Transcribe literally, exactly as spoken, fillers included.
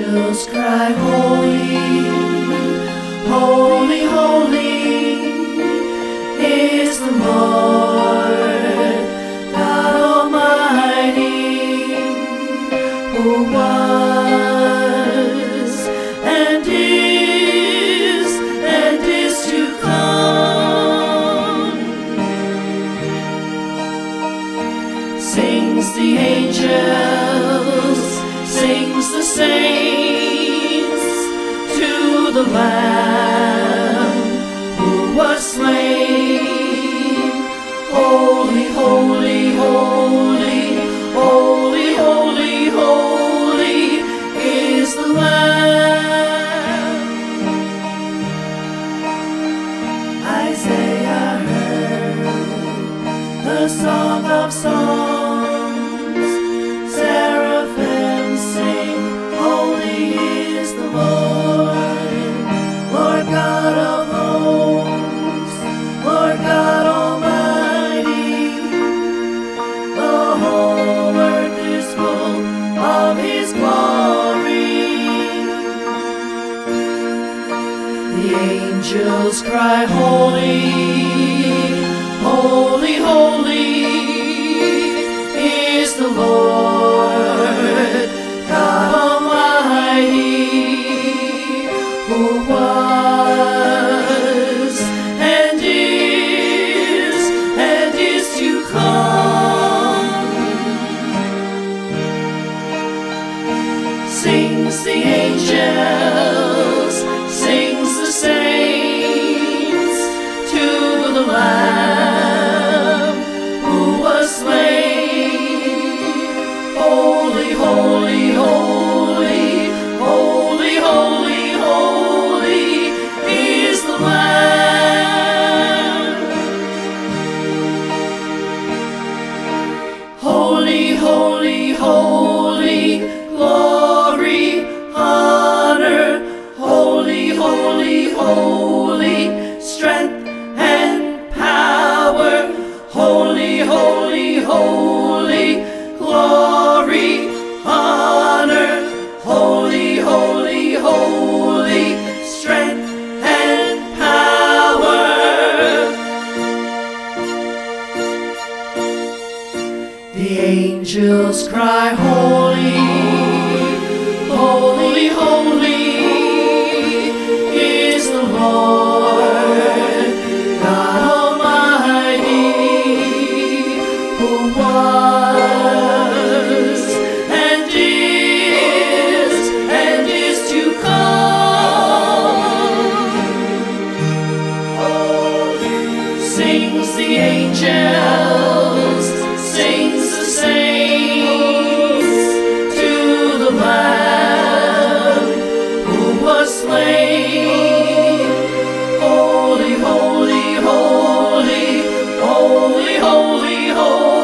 angels cry, holy, holy, holy is the Lord God Almighty, who was and is and is to come. Sings the angels, sings the saints to the Lamb who was slain. Holy, holy, holy, holy, holy, holy is the Lamb. Isaiah heard the song of songs, seraphim sing, holy is the Lord, Lord God of hosts, Lord God Almighty. The whole earth is full of His glory. The angels cry, holy, holy, holy is the Lord God Almighty, who was and is and is to come. Sings the angels, sings the saints to the Lamb who was slain. Holy, holy, holy, holy, holy, holy is the Lamb. Holy, holy, holy, glory, honor, holy, holy, holy, strength and power, holy, holy, holy, glory, honor, holy, holy, holy, strength and power. The angels cry, holy, holy, holy is the Lord God Almighty, who was and is and is to come. Sings the angels, sings the saints to the Lamb who was slain. Holy, holy, holy, holy, holy, holy